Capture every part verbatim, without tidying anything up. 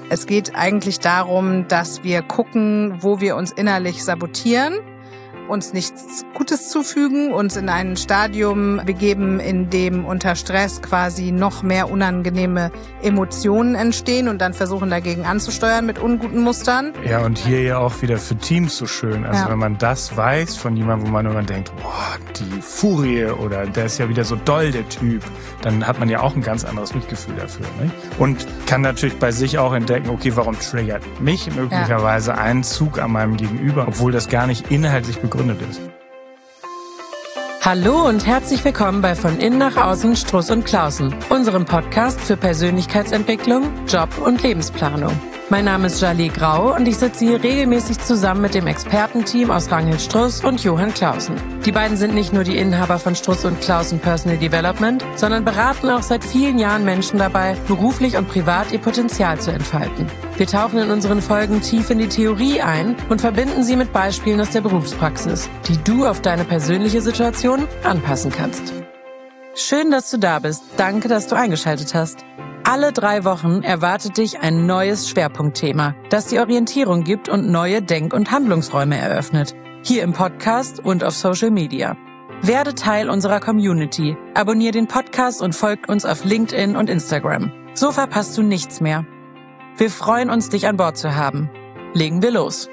Es geht eigentlich darum, dass wir gucken, wo wir uns innerlich sabotieren, uns nichts Gutes zufügen, uns in ein Stadium begeben, in dem unter Stress quasi noch mehr unangenehme Emotionen entstehen und dann versuchen dagegen anzusteuern mit unguten Mustern. Ja, und hier ja auch wieder für Teams so schön. Also ja. wenn man das weiß von jemandem, wo man immer denkt, boah, die Furie oder der ist ja wieder so doll, der Typ, dann hat man ja auch ein ganz anderes Mitgefühl dafür. Nicht? Und kann natürlich bei sich auch entdecken, okay, warum triggert mich möglicherweise ja. ein Zug an meinem Gegenüber, obwohl das gar nicht inhaltlich begründet ist. Hallo und herzlich willkommen bei Von Innen nach Außen Struss und Clausen, unserem Podcast für Persönlichkeitsentwicklung, Job und Lebensplanung. Mein Name ist Jalie Grau und ich sitze hier regelmäßig zusammen mit dem Expertenteam aus Ranghild Struss und Johann Clausen. Die beiden sind nicht nur die Inhaber von Struss und Clausen Personal Development, sondern beraten auch seit vielen Jahren Menschen dabei, beruflich und privat ihr Potenzial zu entfalten. Wir tauchen in unseren Folgen tief in die Theorie ein und verbinden sie mit Beispielen aus der Berufspraxis, die du auf deine persönliche Situation anpassen kannst. Schön, dass du da bist. Danke, dass du eingeschaltet hast. Alle drei Wochen erwartet dich ein neues Schwerpunktthema, das die Orientierung gibt und neue Denk- und Handlungsräume eröffnet. Hier im Podcast und auf Social Media. Werde Teil unserer Community, abonniere den Podcast und folgt uns auf LinkedIn und Instagram. So verpasst du nichts mehr. Wir freuen uns, dich an Bord zu haben. Legen wir los.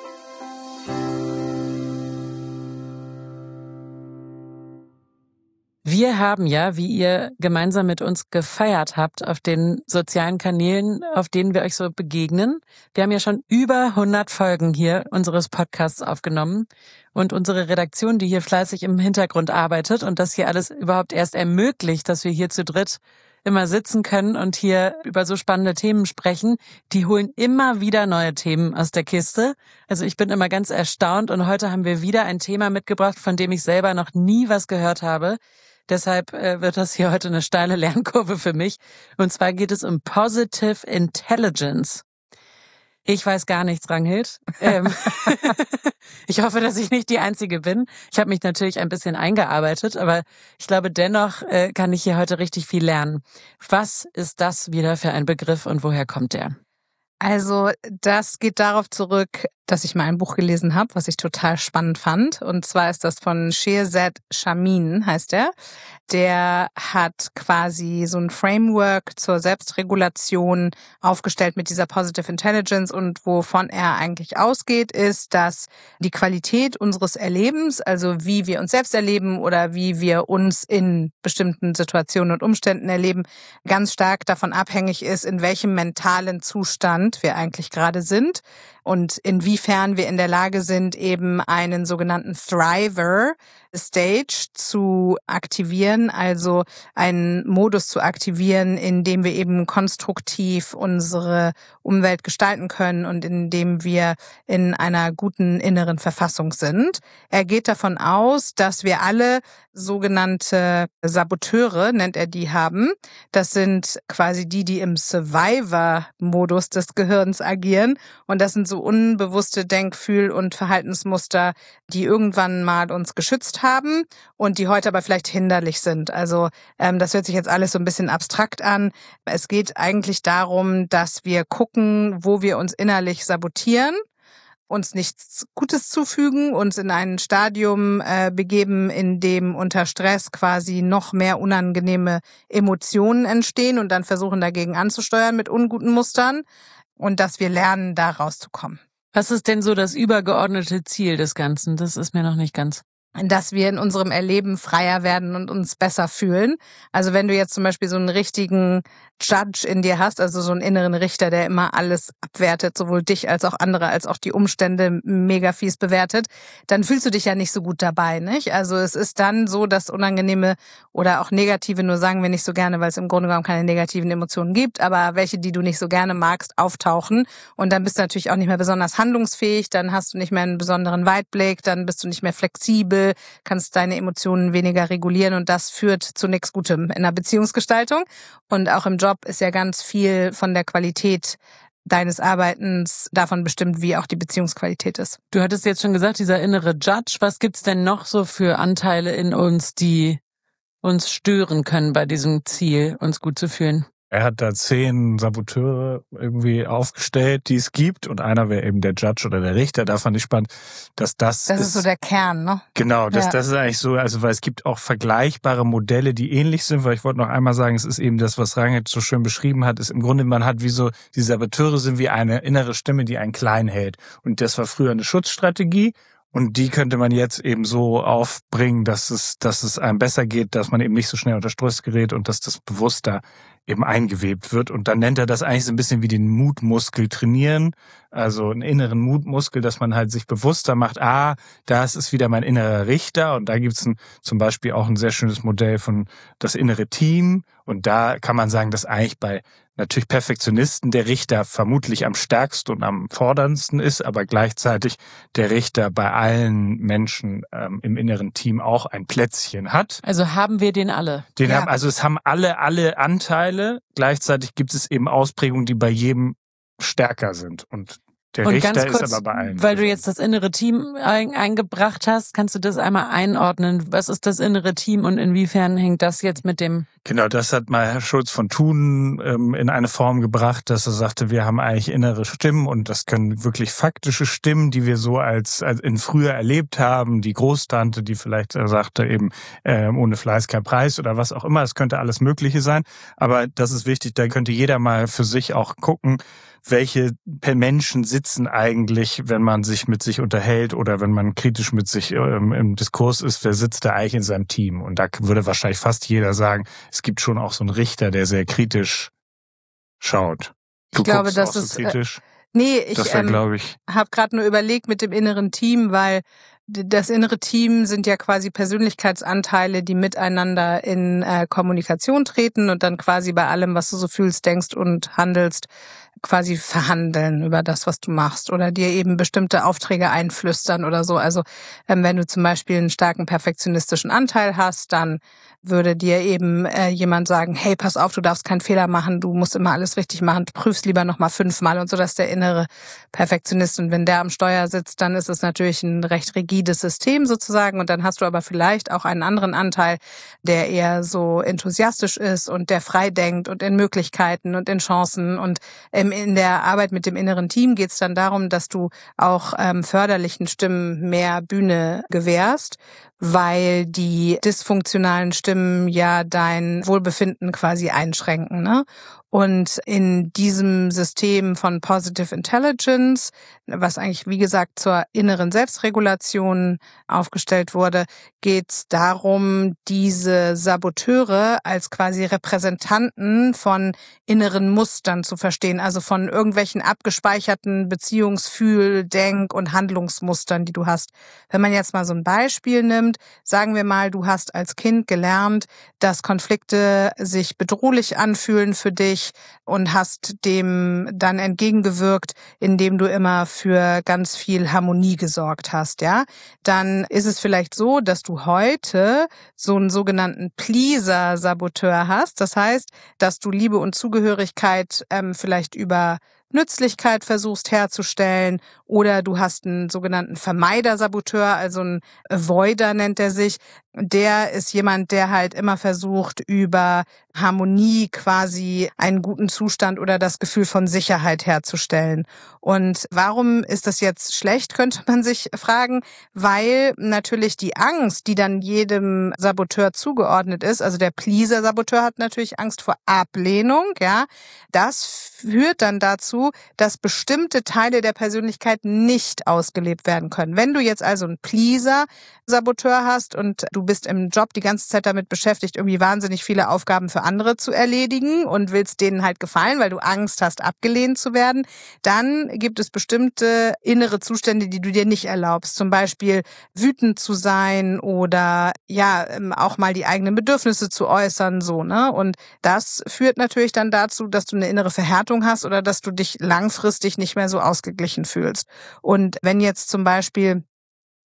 Wir haben ja, wie ihr gemeinsam mit uns gefeiert habt, auf den sozialen Kanälen, auf denen wir euch so begegnen. Wir haben ja schon über hundert Folgen hier unseres Podcasts aufgenommen und unsere Redaktion, die hier fleißig im Hintergrund arbeitet und das hier alles überhaupt erst ermöglicht, dass wir hier zu dritt immer sitzen können und hier über so spannende Themen sprechen. Die holen immer wieder neue Themen aus der Kiste. Also ich bin immer ganz erstaunt und heute haben wir wieder ein Thema mitgebracht, von dem ich selber noch nie was gehört habe. Deshalb äh, wird das hier heute eine steile Lernkurve für mich. Und zwar geht es um Positive Intelligence. Ich weiß gar nichts, Ranghild. Ähm, ich hoffe, dass ich nicht die Einzige bin. Ich habe mich natürlich ein bisschen eingearbeitet, aber ich glaube, dennoch äh, kann ich hier heute richtig viel lernen. Was ist das wieder für ein Begriff und woher kommt der? Also das geht darauf zurück, dass ich mal ein Buch gelesen habe, was ich total spannend fand. Und zwar ist das von Shirzad Chamine, heißt er. Der hat quasi so ein Framework zur Selbstregulation aufgestellt mit dieser Positive Intelligence. Und wovon er eigentlich ausgeht, ist, dass die Qualität unseres Erlebens, also wie wir uns selbst erleben oder wie wir uns in bestimmten Situationen und Umständen erleben, ganz stark davon abhängig ist, in welchem mentalen Zustand wir eigentlich gerade sind und inwiefern wir in der Lage sind, eben einen sogenannten Thriver Stage zu aktivieren, also einen Modus zu aktivieren, in dem wir eben konstruktiv unsere Umwelt gestalten können und in dem wir in einer guten inneren Verfassung sind. Er geht davon aus, dass wir alle sogenannte Saboteure, nennt er die, haben. Das sind quasi die, die im Survivor-Modus des Gehirns agieren. Und das sind so unbewusste Denk-, Fühl- und Verhaltensmuster, die irgendwann mal uns geschützt haben und die heute aber vielleicht hinderlich sind. Also ähm, das hört sich jetzt alles so ein bisschen abstrakt an. Es geht eigentlich darum, dass wir gucken, wo wir uns innerlich sabotieren, uns nichts Gutes zufügen, uns in ein Stadium äh, begeben, in dem unter Stress quasi noch mehr unangenehme Emotionen entstehen und dann versuchen dagegen anzusteuern mit unguten Mustern und dass wir lernen, da rauszukommen. Was ist denn so das übergeordnete Ziel des Ganzen? Das ist mir noch nicht ganz... Dass wir in unserem Erleben freier werden und uns besser fühlen. Also wenn du jetzt zum Beispiel so einen richtigen Judge in dir hast, also so einen inneren Richter, der immer alles abwertet, sowohl dich als auch andere, als auch die Umstände mega fies bewertet, dann fühlst du dich ja nicht so gut dabei, nicht? Also es ist dann so, dass unangenehme oder auch negative, nur sagen wir nicht so gerne, weil es im Grunde genommen keine negativen Emotionen gibt, aber welche, die du nicht so gerne magst, auftauchen und dann bist du natürlich auch nicht mehr besonders handlungsfähig, dann hast du nicht mehr einen besonderen Weitblick, dann bist du nicht mehr flexibel, kannst deine Emotionen weniger regulieren und das führt zu nichts Gutem in der Beziehungsgestaltung. Und auch im Job ist ja ganz viel von der Qualität deines Arbeitens davon bestimmt, wie auch die Beziehungsqualität ist. Du hattest jetzt schon gesagt, dieser innere Judge. Was gibt's denn noch so für Anteile in uns, die uns stören können bei diesem Ziel, uns gut zu fühlen? Er hat da zehn Saboteure irgendwie aufgestellt, die es gibt. Und einer wäre eben der Judge oder der Richter. Da fand ich spannend, dass das Das ist, ist so der Kern, ne? Genau, das, Ja. das ist eigentlich so, also weil es gibt auch vergleichbare Modelle, die ähnlich sind, weil ich wollte noch einmal sagen, es ist eben das, was Rangit so schön beschrieben hat, ist im Grunde, man hat wie so, die Saboteure sind wie eine innere Stimme, die einen klein hält. Und das war früher eine Schutzstrategie. Und die könnte man jetzt eben so aufbringen, dass es, dass es einem besser geht, dass man eben nicht so schnell unter Stress gerät und dass das bewusster eben eingewebt wird. Und dann nennt er das eigentlich so ein bisschen wie den Mutmuskel trainieren. Also einen inneren Mutmuskel, dass man halt sich bewusster macht, ah, das ist wieder mein innerer Richter. Und da gibt's ein, zum Beispiel auch ein sehr schönes Modell von das innere Team. Und da kann man sagen, dass eigentlich bei natürlich Perfektionisten der Richter vermutlich am stärksten und am forderndsten ist, aber gleichzeitig der Richter bei allen Menschen ähm, im inneren Team auch ein Plätzchen hat. Also haben wir den alle. Den Ja. haben, also es haben alle, alle Anteile. Gleichzeitig gibt es eben Ausprägungen, die bei jedem stärker sind. Und der Und Richter ganz kurz, ist aber bei allen. weil du jetzt das innere Team ein, eingebracht hast, kannst du das einmal einordnen? Was ist das innere Team und inwiefern hängt das jetzt mit dem... Genau, das hat mal Herr Schulz von Thun ähm, in eine Form gebracht, dass er sagte, wir haben eigentlich innere Stimmen und das können wirklich faktische Stimmen, die wir so als, als in früher erlebt haben, die Großtante, die vielleicht äh, sagte eben äh, ohne Fleiß kein Preis oder was auch immer, es könnte alles Mögliche sein, aber das ist wichtig, da könnte jeder mal für sich auch gucken, welche Menschen sitzen eigentlich, wenn man sich mit sich unterhält oder wenn man kritisch mit sich ähm, im Diskurs ist, wer sitzt da eigentlich in seinem Team? Und da würde wahrscheinlich fast jeder sagen, es gibt schon auch so einen Richter, der sehr kritisch schaut. Du Ich glaube, guckst das auch so ist, äh, kritisch. Nee, ich Das wäre, ähm, glaube ich, habe gerade nur überlegt mit dem inneren Team, weil d- das innere Team sind ja quasi Persönlichkeitsanteile, die miteinander in äh, Kommunikation treten und dann quasi bei allem, was du so fühlst, denkst und handelst, quasi verhandeln über das, was du machst oder dir eben bestimmte Aufträge einflüstern oder so. Also ähm, wenn du zum Beispiel einen starken perfektionistischen Anteil hast, dann würde dir eben äh, jemand sagen, hey, pass auf, du darfst keinen Fehler machen, du musst immer alles richtig machen, du prüfst lieber nochmal fünfmal und so, dass der innere Perfektionist. Und wenn der am Steuer sitzt, dann ist es natürlich ein recht rigides System sozusagen und dann hast du aber vielleicht auch einen anderen Anteil, der eher so enthusiastisch ist und der frei denkt und in Möglichkeiten und in Chancen. Und ähm, in der Arbeit mit dem inneren Team geht es dann darum, dass du auch ähm, förderlichen Stimmen mehr Bühne gewährst, weil die dysfunktionalen Stimmen ja dein Wohlbefinden quasi einschränken, ne? Und in diesem System von Positive Intelligence, was eigentlich, wie gesagt, zur inneren Selbstregulation aufgestellt wurde, geht es darum, diese Saboteure als quasi Repräsentanten von inneren Mustern zu verstehen, also von irgendwelchen abgespeicherten Beziehungsfühl-, Denk- und Handlungsmustern, die du hast. Wenn man jetzt mal so ein Beispiel nimmt, sagen wir mal, du hast als Kind gelernt, dass Konflikte sich bedrohlich anfühlen für dich und hast dem dann entgegengewirkt, indem du immer für ganz viel Harmonie gesorgt hast, ja, dann ist es vielleicht so, dass du heute so einen sogenannten Pleaser-Saboteur hast. Das heißt, dass du Liebe und Zugehörigkeit ähm, vielleicht über Nützlichkeit versuchst herzustellen oder du hast einen sogenannten Vermeider-Saboteur, also ein Avoider nennt er sich. Der ist jemand, der halt immer versucht, über Harmonie quasi einen guten Zustand oder das Gefühl von Sicherheit herzustellen. Und warum ist das jetzt schlecht, könnte man sich fragen, weil natürlich die Angst, die dann jedem Saboteur zugeordnet ist, also der Pleaser-Saboteur hat natürlich Angst vor Ablehnung, ja, das führt dann dazu, dass bestimmte Teile der Persönlichkeit nicht ausgelebt werden können. Wenn du jetzt also einen Pleaser-Saboteur hast und du bist im Job die ganze Zeit damit beschäftigt, irgendwie wahnsinnig viele Aufgaben für andere zu erledigen und willst denen halt gefallen, weil du Angst hast, abgelehnt zu werden, dann gibt es bestimmte innere Zustände, die du dir nicht erlaubst. Zum Beispiel wütend zu sein oder ja auch mal die eigenen Bedürfnisse zu äußern, so, ne? Und das führt natürlich dann dazu, dass du eine innere Verhärtung hast oder dass du dich langfristig nicht mehr so ausgeglichen fühlst. Und wenn jetzt zum Beispiel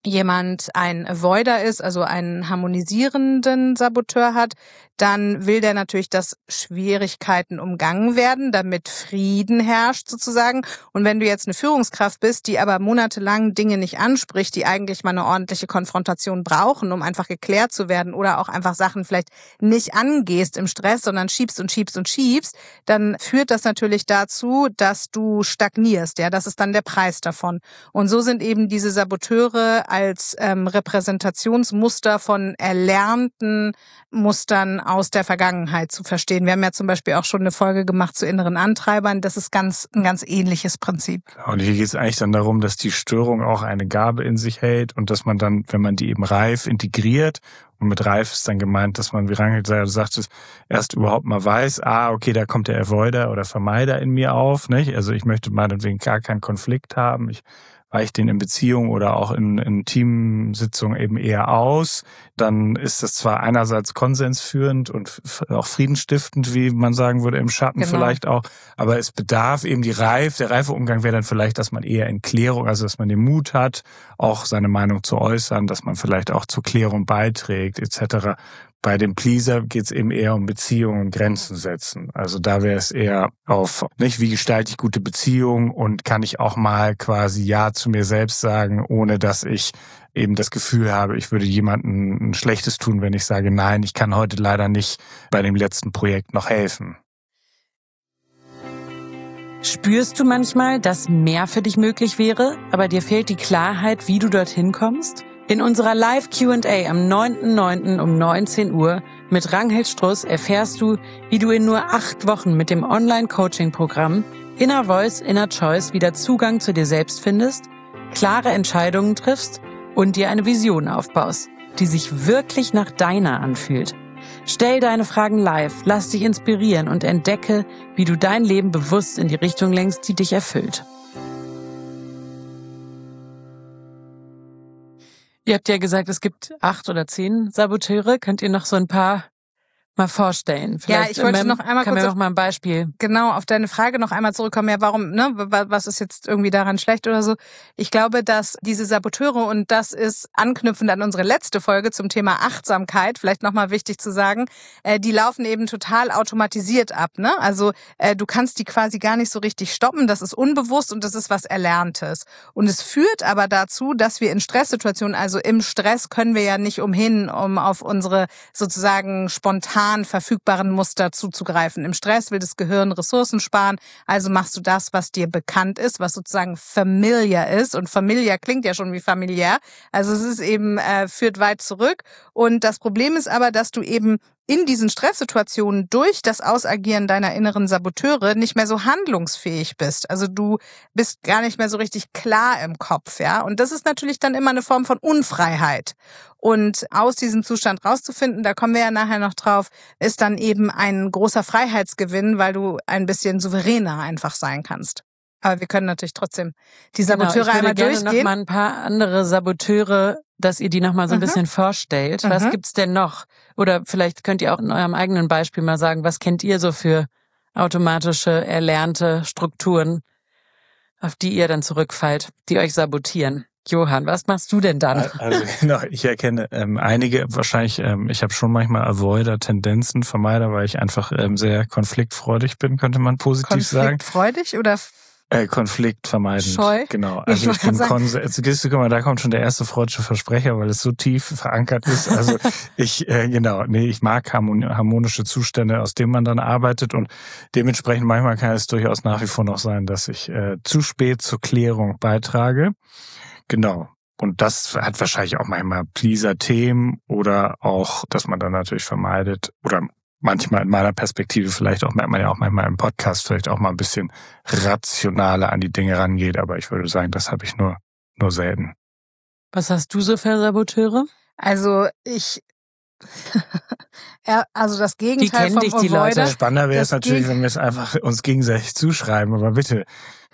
jemand ein Avoider ist, also einen harmonisierenden Saboteur hat, dann will der natürlich, dass Schwierigkeiten umgangen werden, damit Frieden herrscht sozusagen. Und wenn du jetzt eine Führungskraft bist, die aber monatelang Dinge nicht anspricht, die eigentlich mal eine ordentliche Konfrontation brauchen, um einfach geklärt zu werden oder auch einfach Sachen vielleicht nicht angehst im Stress, sondern schiebst und schiebst und schiebst, dann führt das natürlich dazu, dass du stagnierst. Ja, das ist dann der Preis davon. Und so sind eben diese Saboteure als ähm, Repräsentationsmuster von erlernten Mustern aus der Vergangenheit zu verstehen. Wir haben ja zum Beispiel auch schon eine Folge gemacht zu inneren Antreibern. Das ist ganz ein ganz ähnliches Prinzip. Und hier geht es eigentlich dann darum, dass die Störung auch eine Gabe in sich hält und dass man dann, wenn man die eben reif integriert, und mit reif ist dann gemeint, dass man, wie Rangel sagt, erst überhaupt mal weiß, ah, okay, da kommt der Avoider oder Vermeider in mir auf, nicht? Also ich möchte meinetwegen gar keinen Konflikt haben. Ich weiche den in Beziehung oder auch in, in Teamsitzungen eben eher aus, dann ist das zwar einerseits konsensführend und auch friedenstiftend, wie man sagen würde, im Schatten genau. vielleicht auch, aber es bedarf eben die Reif, der reife Umgang wäre dann vielleicht, dass man eher in Klärung, also dass man den Mut hat, auch seine Meinung zu äußern, dass man vielleicht auch zur Klärung beiträgt et cetera. Bei dem Pleaser geht es eben eher um Beziehungen und Grenzen setzen. Also da wäre es eher auf, nicht wie gestalte ich gute Beziehungen und kann ich auch mal quasi Ja zu mir selbst sagen, ohne dass ich eben das Gefühl habe, ich würde jemandem ein Schlechtes tun, wenn ich sage, nein, ich kann heute leider nicht bei dem letzten Projekt noch helfen. Spürst du manchmal, dass mehr für dich möglich wäre, aber dir fehlt die Klarheit, wie du dorthin kommst? In unserer Live-Q and A am neunten neunten um neunzehn Uhr mit Ranghild Struss erfährst du, wie du in nur acht Wochen mit dem Online-Coaching-Programm Inner Voice, Inner Choice wieder Zugang zu dir selbst findest, klare Entscheidungen triffst und dir eine Vision aufbaust, die sich wirklich nach deiner anfühlt. Stell deine Fragen live, lass dich inspirieren und entdecke, wie du dein Leben bewusst in die Richtung lenkst, die dich erfüllt. Ihr habt ja gesagt, es gibt acht oder zehn Saboteure. Könnt ihr noch so ein paar mal vorstellen? Vielleicht, ja, ich wollte noch einmal kann kurz mir noch mal ein Beispiel. Genau, auf deine Frage noch einmal zurückkommen. Ja, warum, ne, was ist jetzt irgendwie daran schlecht oder so? Ich glaube, dass diese Saboteure, und das ist anknüpfend an unsere letzte Folge zum Thema Achtsamkeit, vielleicht nochmal wichtig zu sagen, äh, die laufen eben total automatisiert ab, ne? Also, äh, du kannst die quasi gar nicht so richtig stoppen. Das ist unbewusst und das ist was Erlerntes. Und es führt aber dazu, dass wir in Stresssituationen, also im Stress können wir ja nicht umhin, um auf unsere sozusagen spontan verfügbaren Muster zuzugreifen. Im Stress will das Gehirn Ressourcen sparen, also machst du das, was dir bekannt ist, was sozusagen familiar ist. Und familiar klingt ja schon wie familiär. Also es ist eben, äh, führt weit zurück. Und das Problem ist aber, dass du eben in diesen Stresssituationen durch das Ausagieren deiner inneren Saboteure nicht mehr so handlungsfähig bist. Also du bist gar nicht mehr so richtig klar im Kopf, ja. Und das ist natürlich dann immer eine Form von Unfreiheit. Und aus diesem Zustand rauszufinden, da kommen wir ja nachher noch drauf, ist dann eben ein großer Freiheitsgewinn, weil du ein bisschen souveräner einfach sein kannst. Aber wir können natürlich trotzdem die Saboteure genau, einmal durchgehen. Ich würde gerne noch mal ein paar andere Saboteure, dass ihr die noch mal so ein mhm. bisschen vorstellt. Mhm. Was gibt's denn noch? Oder vielleicht könnt ihr auch in eurem eigenen Beispiel mal sagen, was kennt ihr so für automatische, erlernte Strukturen, auf die ihr dann zurückfallt, die euch sabotieren? Johann, was machst du denn dann? Also genau, ich erkenne ähm, einige, wahrscheinlich, ähm, ich habe schon manchmal Avoider-Tendenzen, Vermeider, weil ich einfach ähm, sehr konfliktfreudig bin, könnte man positiv sagen. Konfliktfreudig oder Äh, Konflikt vermeiden. Scheu? Genau. Also ich, ich bin Konsens. Guck mal, da kommt schon der erste freudische Versprecher, weil es so tief verankert ist. Also ich, äh, genau, nee, ich mag harmonische Zustände, aus denen man dann arbeitet, und dementsprechend manchmal kann es durchaus nach wie vor noch sein, dass ich äh, zu spät zur Klärung beitrage. Genau. Und das hat wahrscheinlich auch manchmal Pleaser-Themen oder auch, dass man dann natürlich vermeidet oder manchmal in meiner Perspektive, vielleicht auch, merkt man ja auch manchmal im Podcast, vielleicht auch mal ein bisschen rationaler an die Dinge rangeht. Aber ich würde sagen, das habe ich nur, nur selten. Was hast du so für Saboteure? Also ich, ja, also das Gegenteil vom Avoider. Spannender wäre es natürlich, wenn wir es einfach uns gegenseitig zuschreiben, aber bitte.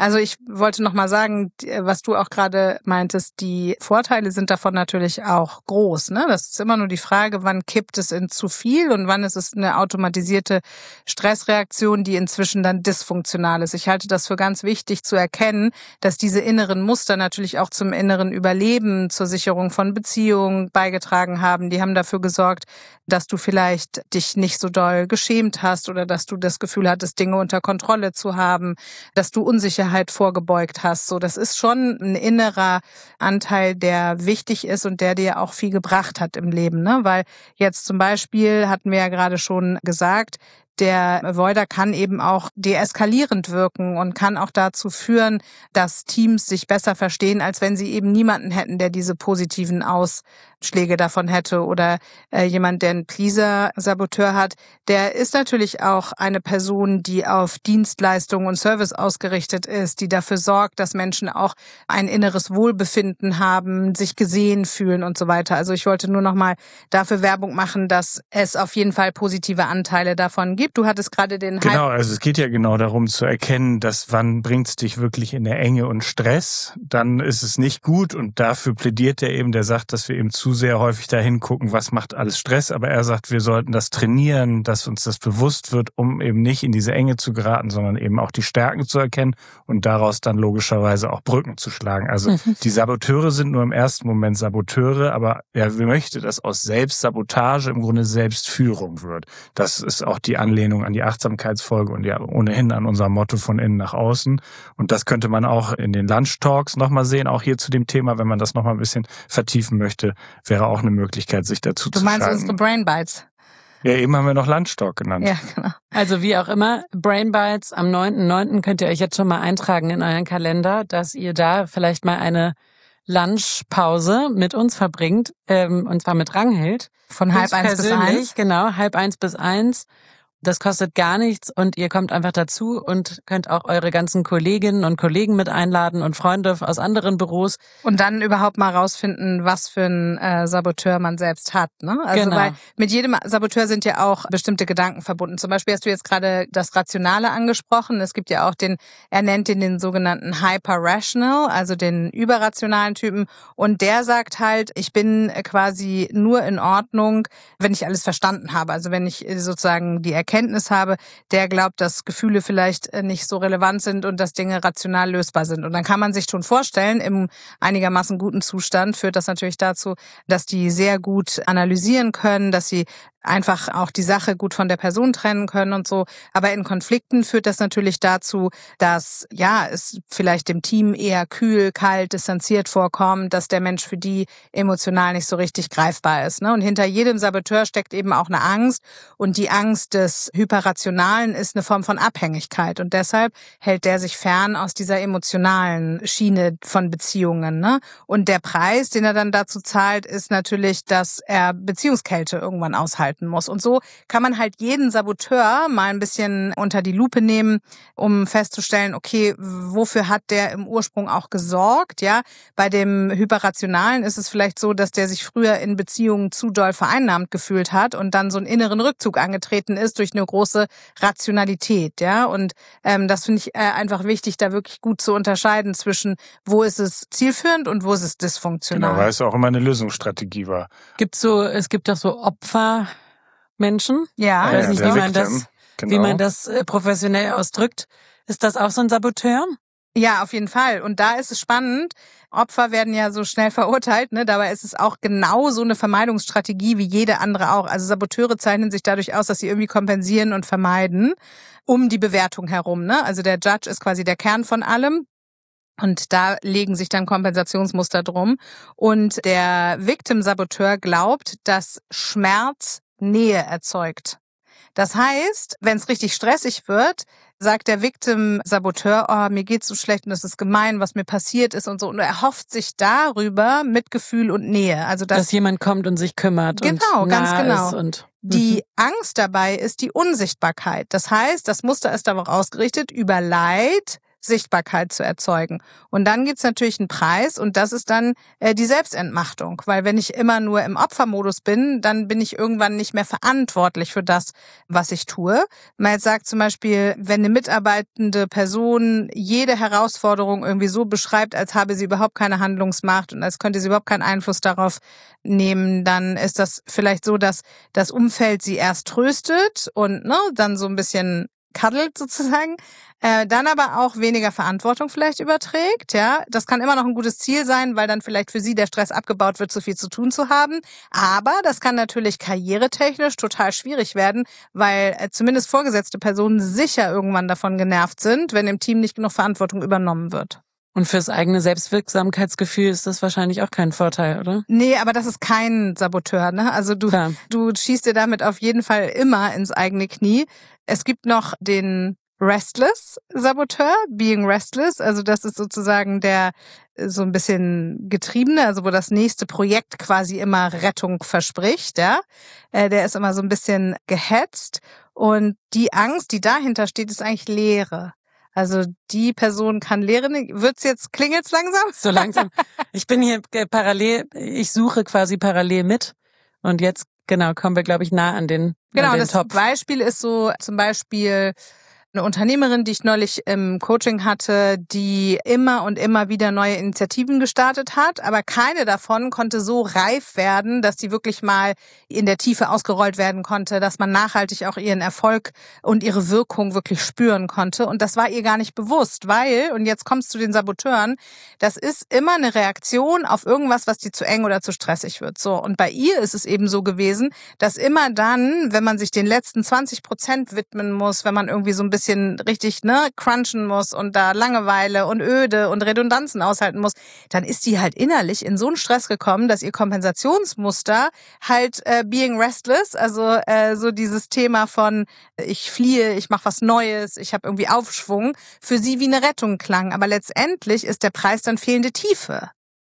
Also ich wollte noch mal sagen, was du auch gerade meintest, die Vorteile sind davon natürlich auch groß. Ne? Das ist immer nur die Frage, wann kippt es in zu viel und wann ist es eine automatisierte Stressreaktion, die inzwischen dann dysfunktional ist. Ich halte das für ganz wichtig zu erkennen, dass diese inneren Muster natürlich auch zum inneren Überleben, zur Sicherung von Beziehungen beigetragen haben. Die haben dafür gesorgt, dass du vielleicht dich nicht so doll geschämt hast oder dass du das Gefühl hattest, Dinge unter Kontrolle zu haben, dass du Unsicherheit vorgebeugt hast. So, das ist schon ein innerer Anteil, der wichtig ist und der dir auch viel gebracht hat im Leben, ne? Weil jetzt zum Beispiel, hatten wir ja gerade schon gesagt, der Avoider kann eben auch deeskalierend wirken und kann auch dazu führen, dass Teams sich besser verstehen, als wenn sie eben niemanden hätten, der diese positiven Ausschläge davon hätte. Oder äh, jemand, der einen Pleaser-Saboteur hat, der ist natürlich auch eine Person, die auf Dienstleistung und Service ausgerichtet ist, die dafür sorgt, dass Menschen auch ein inneres Wohlbefinden haben, sich gesehen fühlen und so weiter. Also ich wollte nur noch mal dafür Werbung machen, dass es auf jeden Fall positive Anteile davon gibt. Du hattest gerade den Hype. Genau, also es geht ja genau darum zu erkennen, dass wann bringt's dich wirklich in der Enge und Stress, dann ist es nicht gut und dafür plädiert er eben, der sagt, dass wir eben zu sehr häufig dahin gucken, was macht alles Stress, aber er sagt, wir sollten das trainieren, dass uns das bewusst wird, um eben nicht in diese Enge zu geraten, sondern eben auch die Stärken zu erkennen und daraus dann logischerweise auch Brücken zu schlagen. Also mhm. die Saboteure sind nur im ersten Moment Saboteure, aber er möchte, dass aus Selbstsabotage im Grunde Selbstführung wird. Das ist auch die Anlehnung an die Achtsamkeitsfolge und ja ohnehin an unser Motto von innen nach außen. Und das könnte man auch in den Lunch Talks nochmal sehen, auch hier zu dem Thema, wenn man das nochmal ein bisschen vertiefen möchte, wäre auch eine Möglichkeit, sich dazu du zu schalten. Du meinst unsere Brain Bites? Ja, eben haben wir noch Lunch Talk genannt. Ja, genau. Also wie auch immer, Brain Bites am neunten neunten könnt ihr euch jetzt schon mal eintragen in euren Kalender, dass ihr da vielleicht mal eine Lunchpause mit uns verbringt, ähm, und zwar mit Ranghild. Von halb eins bis eins. Genau, halb eins bis eins. Das kostet gar nichts und ihr kommt einfach dazu und könnt auch eure ganzen Kolleginnen und Kollegen mit einladen und Freunde aus anderen Büros. Und dann überhaupt mal rausfinden, was für ein äh, Saboteur man selbst hat. Ne? Also genau. Weil mit jedem Saboteur sind ja auch bestimmte Gedanken verbunden. Zum Beispiel hast du jetzt gerade das Rationale angesprochen. Es gibt ja auch den, er nennt den den sogenannten Hyper-Rational, also den überrationalen Typen. Und der sagt halt, ich bin quasi nur in Ordnung, wenn ich alles verstanden habe. Also wenn ich sozusagen die Erkenntnis Kenntnis habe, der glaubt, dass Gefühle vielleicht nicht so relevant sind und dass Dinge rational lösbar sind. Und dann kann man sich schon vorstellen, im einigermaßen guten Zustand führt das natürlich dazu, dass die sehr gut analysieren können, dass sie einfach auch die Sache gut von der Person trennen können und so. Aber in Konflikten führt das natürlich dazu, dass ja es vielleicht dem Team eher kühl, kalt, distanziert vorkommt, dass der Mensch für die emotional nicht so richtig greifbar ist. Ne? Und hinter jedem Saboteur steckt eben auch eine Angst. Und die Angst des Hyperrationalen ist eine Form von Abhängigkeit. Und deshalb hält der sich fern aus dieser emotionalen Schiene von Beziehungen. Ne? Und der Preis, den er dann dazu zahlt, ist natürlich, dass er Beziehungskälte irgendwann aushalten muss. Und so kann man halt jeden Saboteur mal ein bisschen unter die Lupe nehmen, um festzustellen, okay, wofür hat der im Ursprung auch gesorgt? Ja, bei dem Hyperrationalen ist es vielleicht so, dass der sich früher in Beziehungen zu doll vereinnahmt gefühlt hat und dann so einen inneren Rückzug angetreten ist durch eine große Rationalität. Ja, und ähm, das finde ich äh, einfach wichtig, da wirklich gut zu unterscheiden zwischen, wo ist es zielführend und wo ist es dysfunktional. Genau, weil es auch immer eine Lösungsstrategie war. Gibt's so, es gibt doch so Opfer Menschen. Ja, ich weiß nicht, wie man, das, genau. wie man das professionell ausdrückt. Ist das auch so ein Saboteur? Ja, auf jeden Fall. Und da ist es spannend. Opfer werden ja so schnell verurteilt, ne? Dabei ist es auch genau so eine Vermeidungsstrategie wie jede andere auch. Also Saboteure zeichnen sich dadurch aus, dass sie irgendwie kompensieren und vermeiden um die Bewertung herum, ne? Also der Judge ist quasi der Kern von allem. Und da legen sich dann Kompensationsmuster drum. Und der Victim-Saboteur glaubt, dass Schmerz Nähe erzeugt. Das heißt, wenn es richtig stressig wird, sagt der Victim-Saboteur, oh, mir geht's so schlecht und das ist gemein, was mir passiert ist und so. Und er erhofft sich darüber Mitgefühl und Nähe. Also dass, dass jemand kommt und sich kümmert. Genau, und ganz nah genau. Ist und die mhm. Angst dabei ist die Unsichtbarkeit. Das heißt, das Muster ist darauf ausgerichtet, über Leid Sichtbarkeit zu erzeugen. Und dann gibt's natürlich einen Preis und das ist dann äh, die Selbstentmachtung. Weil wenn ich immer nur im Opfermodus bin, dann bin ich irgendwann nicht mehr verantwortlich für das, was ich tue. Man jetzt sagt zum Beispiel, wenn eine mitarbeitende Person jede Herausforderung irgendwie so beschreibt, als habe sie überhaupt keine Handlungsmacht und als könnte sie überhaupt keinen Einfluss darauf nehmen, dann ist das vielleicht so, dass das Umfeld sie erst tröstet und ne, dann so ein bisschen cuddelt sozusagen, äh, dann aber auch weniger Verantwortung vielleicht überträgt. Ja, das kann immer noch ein gutes Ziel sein, weil dann vielleicht für sie der Stress abgebaut wird, so viel zu tun zu haben. Aber das kann natürlich karrieretechnisch total schwierig werden, weil äh, zumindest vorgesetzte Personen sicher irgendwann davon genervt sind, wenn im Team nicht genug Verantwortung übernommen wird. Und fürs eigene Selbstwirksamkeitsgefühl ist das wahrscheinlich auch kein Vorteil, oder? Nee, aber das ist kein Saboteur, ne? Also du, Klar. du schießt dir damit auf jeden Fall immer ins eigene Knie. Es gibt noch den Restless-Saboteur, Being Restless. Also das ist sozusagen der so ein bisschen Getriebene, also wo das nächste Projekt quasi immer Rettung verspricht, ja. Der ist immer so ein bisschen gehetzt. Und die Angst, die dahinter steht, ist eigentlich Leere. Also die Person kann lehren. Wird's jetzt, klingelt's langsam? So langsam. Ich bin hier parallel, ich suche quasi parallel mit. Und jetzt, genau, kommen wir, glaube ich, nah an den, genau, an den das Topf. Beispiel ist so zum Beispiel eine Unternehmerin, die ich neulich im Coaching hatte, die immer und immer wieder neue Initiativen gestartet hat, aber keine davon konnte so reif werden, dass die wirklich mal in der Tiefe ausgerollt werden konnte, dass man nachhaltig auch ihren Erfolg und ihre Wirkung wirklich spüren konnte. Und das war ihr gar nicht bewusst, weil, und jetzt kommst du zu den Saboteuren, das ist immer eine Reaktion auf irgendwas, was dir zu eng oder zu stressig wird. So, und bei ihr ist es eben so gewesen, dass immer dann, wenn man sich den letzten zwanzig Prozent widmen muss, wenn man irgendwie so ein bisschen bisschen richtig ne crunchen muss und da Langeweile und Öde und Redundanzen aushalten muss, dann ist die halt innerlich in so einen Stress gekommen, dass ihr Kompensationsmuster halt äh, being restless, also äh, so dieses Thema von ich fliehe, ich mache was Neues, ich habe irgendwie Aufschwung, für sie wie eine Rettung klang. Aber letztendlich ist der Preis dann fehlende Tiefe.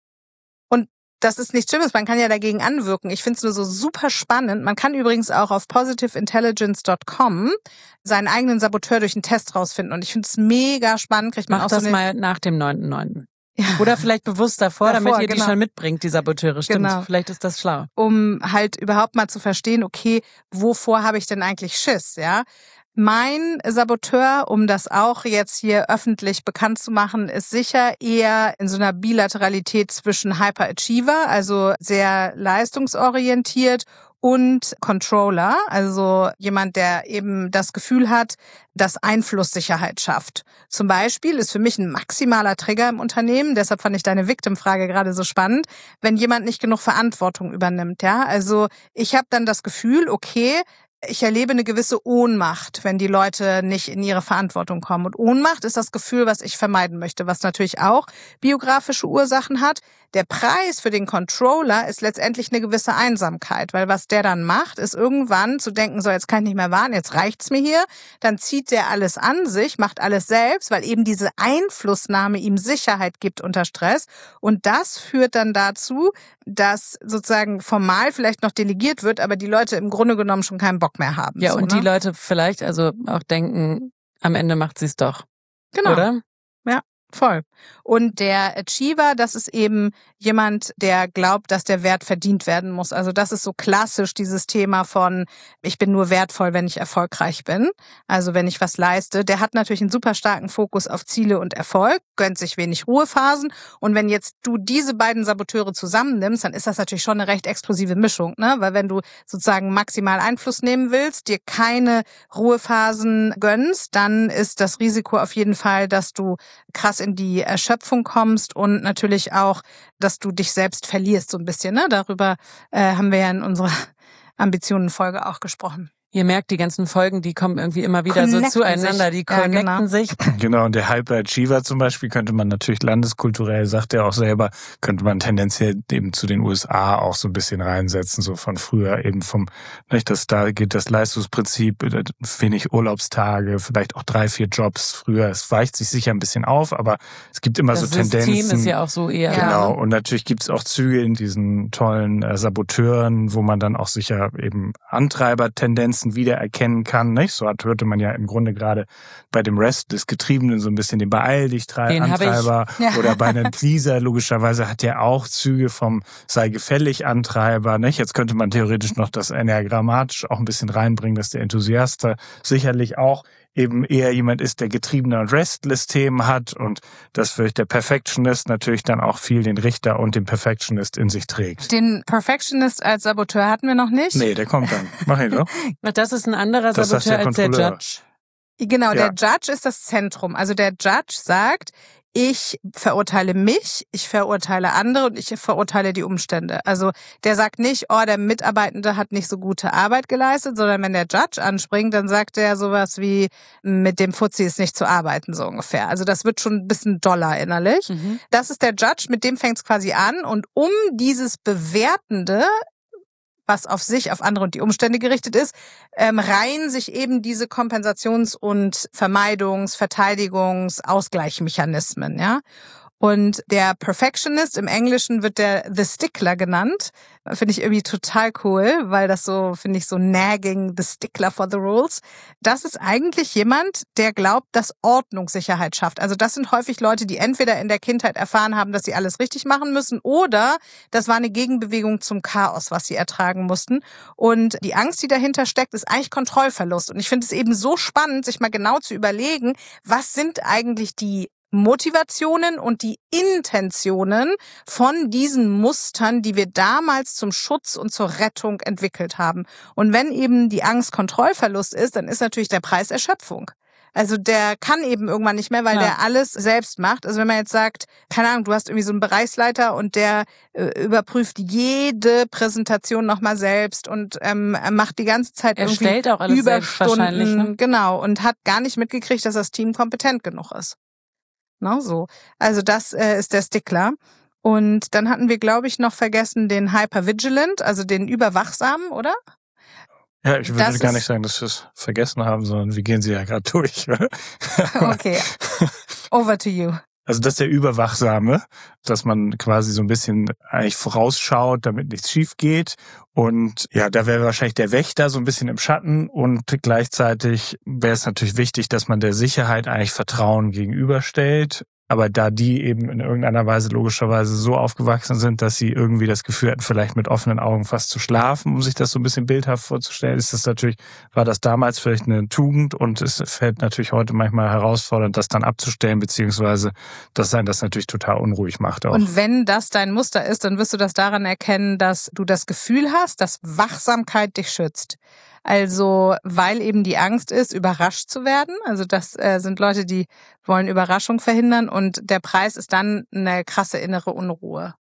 Das ist nichts Schlimmes, man kann ja dagegen anwirken. Ich finde es nur so super spannend. Man kann übrigens auch auf positive intelligence dot com seinen eigenen Saboteur durch einen Test rausfinden. Und ich finde es mega spannend. Kriegt man Mach auch so das eine mal nach dem neunten neunten Ja. Oder vielleicht bewusst davor, Davor, damit ihr genau. die schon mitbringt, die Saboteure. Stimmt, Genau. Vielleicht ist das schlau. Um halt überhaupt mal zu verstehen, okay, wovor habe ich denn eigentlich Schiss, ja? Mein Saboteur, um das auch jetzt hier öffentlich bekannt zu machen, ist sicher eher in so einer Bilateralität zwischen Hyperachiever, also sehr leistungsorientiert, und Controller, also jemand, der eben das Gefühl hat, dass Einflusssicherheit schafft. Zum Beispiel ist für mich ein maximaler Trigger im Unternehmen, deshalb fand ich deine Victim-Frage gerade so spannend, wenn jemand nicht genug Verantwortung übernimmt. Ja, also ich habe dann das Gefühl, okay, ich erlebe eine gewisse Ohnmacht, wenn die Leute nicht in ihre Verantwortung kommen. Und Ohnmacht ist das Gefühl, was ich vermeiden möchte, was natürlich auch biografische Ursachen hat. Der Preis für den Controller ist letztendlich eine gewisse Einsamkeit, weil was der dann macht, ist irgendwann zu denken, so jetzt kann ich nicht mehr warten, jetzt reicht's mir hier. Dann zieht der alles an sich, macht alles selbst, weil eben diese Einflussnahme ihm Sicherheit gibt unter Stress. Und das führt dann dazu, dass sozusagen formal vielleicht noch delegiert wird, aber die Leute im Grunde genommen schon keinen Bock mehr haben. Ja, so, und ne? die Leute vielleicht also auch denken, am Ende macht sie es doch. Genau. Oder? Ja, voll. Und der Achiever, das ist eben jemand, der glaubt, dass der Wert verdient werden muss. Also das ist so klassisch dieses Thema von, ich bin nur wertvoll, wenn ich erfolgreich bin. Also wenn ich was leiste. Der hat natürlich einen super starken Fokus auf Ziele und Erfolg, gönnt sich wenig Ruhephasen. Und wenn jetzt du diese beiden Saboteure zusammennimmst, dann ist das natürlich schon eine recht explosive Mischung, ne? Weil wenn du sozusagen maximal Einfluss nehmen willst, dir keine Ruhephasen gönnst, dann ist das Risiko auf jeden Fall, dass du krass in die Erschöpfung kommst und natürlich auch, dass du dich selbst verlierst so ein bisschen. Ne? Darüber äh, haben wir ja in unserer Ambitionen-Folge auch gesprochen. Ihr merkt, die ganzen Folgen, die kommen irgendwie immer wieder Connecten so zueinander, sich. die Ja, connecten genau. sich. Genau, und der Hyperachiever zum Beispiel könnte man natürlich landeskulturell, sagt er auch selber, könnte man tendenziell eben zu den U S A auch so ein bisschen reinsetzen, so von früher eben vom, nicht, dass da geht das Leistungsprinzip, wenig Urlaubstage, vielleicht auch drei, vier Jobs früher. Es weicht sich sicher ein bisschen auf, aber es gibt immer Das so Tendenzen. Das System ist ja auch so eher. Genau, und natürlich gibt es auch Züge in diesen tollen äh, Saboteuren, wo man dann auch sicher eben Antreibertendenzen einigermaßen wiedererkennen kann. Nicht? So hat, hörte man ja im Grunde gerade bei dem Rest des Getriebenen so ein bisschen den Beeil-dich-Antreiber ja. oder bei einem Pleaser logischerweise hat er auch Züge vom Sei-gefällig-Antreiber. Nicht? Jetzt könnte man theoretisch noch das enneagrammatisch auch ein bisschen reinbringen, dass der Enthusiast sicherlich auch eben eher jemand ist, der getriebene und Restless-Themen hat und dass vielleicht der Perfectionist natürlich dann auch viel den Richter und den Perfectionist in sich trägt. Den Perfectionist als Saboteur hatten wir noch nicht. Nee, der kommt dann. Mach ihn doch. Das ist ein anderer Das sagt Saboteur der als der Kontrolleur. Judge. Genau, Ja. der Judge ist das Zentrum. Also der Judge sagt, ich verurteile mich, ich verurteile andere und ich verurteile die Umstände. Also der sagt nicht, oh, der Mitarbeitende hat nicht so gute Arbeit geleistet, sondern wenn der Judge anspringt, dann sagt er sowas wie, mit dem Fuzzi ist nicht zu arbeiten, so ungefähr. Also das wird schon ein bisschen doller innerlich. Mhm. Das ist der Judge, mit dem fängt es quasi an. Und um dieses Bewertende, was auf sich, auf andere und die Umstände gerichtet ist, ähm, reihen sich eben diese Kompensations- und Vermeidungs-, Verteidigungs-, Ausgleichsmechanismen, ja. Und der Perfectionist, im Englischen wird der The Stickler genannt. Finde ich irgendwie total cool, weil das so, finde ich, so nagging, the stickler for the rules. Das ist eigentlich jemand, der glaubt, dass Ordnung Sicherheit schafft. Also das sind häufig Leute, die entweder in der Kindheit erfahren haben, dass sie alles richtig machen müssen oder das war eine Gegenbewegung zum Chaos, was sie ertragen mussten. Und die Angst, die dahinter steckt, ist eigentlich Kontrollverlust. Und ich finde es eben so spannend, sich mal genau zu überlegen, was sind eigentlich die Motivationen und die Intentionen von diesen Mustern, die wir damals zum Schutz und zur Rettung entwickelt haben. Und wenn eben die Angst Kontrollverlust ist, dann ist natürlich der Preis Erschöpfung. Also der kann eben irgendwann nicht mehr, weil Ja. der alles selbst macht. Also wenn man jetzt sagt, keine Ahnung, du hast irgendwie so einen Bereichsleiter und der äh, überprüft jede Präsentation nochmal selbst und ähm, macht die ganze Zeit Er irgendwie stellt auch alles selbst wahrscheinlich, Überstunden, ne? genau, und hat gar nicht mitgekriegt, dass das Team kompetent genug ist. Na, so. Also das äh, ist der Stickler. Und dann hatten wir, glaube ich, noch vergessen den Hypervigilant, also den Überwachsamen, oder? Ja, ich würde Das gar ist- nicht sagen, dass wir es vergessen haben, sondern wir gehen sie ja gerade durch. Okay. Over to you. Also das ist der Überwachsame, dass man quasi so ein bisschen eigentlich vorausschaut, damit nichts schief geht. Und ja, da wäre wahrscheinlich der Wächter so ein bisschen im Schatten und gleichzeitig wäre es natürlich wichtig, dass man der Sicherheit eigentlich Vertrauen gegenüberstellt. Aber da die eben in irgendeiner Weise logischerweise so aufgewachsen sind, dass sie irgendwie das Gefühl hatten, vielleicht mit offenen Augen fast zu schlafen, um sich das so ein bisschen bildhaft vorzustellen, ist das natürlich, war das damals vielleicht eine Tugend und es fällt natürlich heute manchmal herausfordernd, das dann abzustellen, beziehungsweise dass einen das natürlich total unruhig macht auch. Und wenn das dein Muster ist, dann wirst du das daran erkennen, dass du das Gefühl hast, dass Wachsamkeit dich schützt. Also, weil eben die Angst ist, überrascht zu werden. Also das äh, sind Leute, die wollen Überraschung verhindern und der Preis ist dann eine krasse innere Unruhe.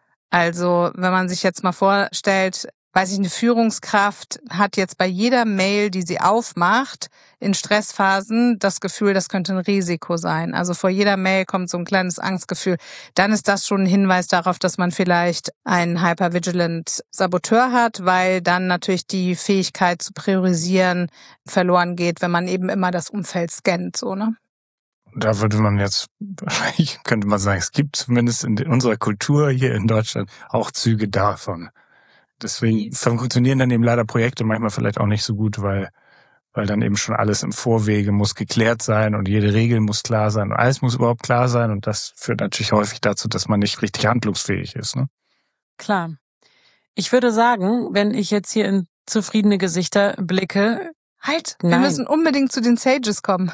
Also, wenn man sich jetzt mal vorstellt, weiß ich, eine Führungskraft hat jetzt bei jeder Mail, die sie aufmacht, in Stressphasen das Gefühl, das könnte ein Risiko sein. Also vor jeder Mail kommt so ein kleines Angstgefühl. Dann ist das schon ein Hinweis darauf, dass man vielleicht einen Hypervigilant Saboteur hat, weil dann natürlich die Fähigkeit zu priorisieren verloren geht, wenn man eben immer das Umfeld scannt, so, ne? Da würde man jetzt, wahrscheinlich könnte man sagen, es gibt zumindest in unserer Kultur hier in Deutschland auch Züge davon. Deswegen funktionieren dann eben leider Projekte manchmal vielleicht auch nicht so gut, weil weil dann eben schon alles im Vorwege muss geklärt sein und jede Regel muss klar sein und alles muss überhaupt klar sein und das führt natürlich häufig dazu, dass man nicht richtig handlungsfähig ist. Ne? Klar. Ich würde sagen, wenn ich jetzt hier in zufriedene Gesichter blicke, Halt, wir Nein. müssen unbedingt zu den Sages kommen.